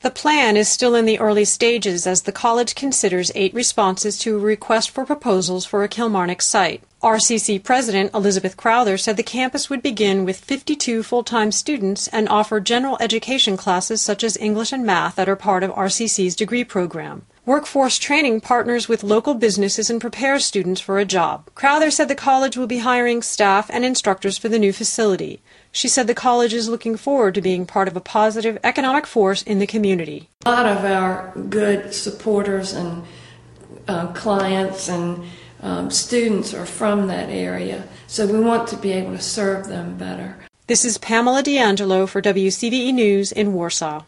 The plan is still in the early stages as the college considers 8 responses to a request for proposals for a Kilmarnock site. RCC President Elizabeth Crowther said the campus would begin with 52 full-time students and offer general education classes such as English and math that are part of RCC's degree program. Workforce training partners with local businesses and prepares students for a job. Crowther said the college will be hiring staff and instructors for the new facility. She said the college is looking forward to being part of a positive economic force in the community. A lot of our good supporters and clients and students are from that area, so we want to be able to serve them better. This is Pamela D'Angelo for WCVE News in Warsaw.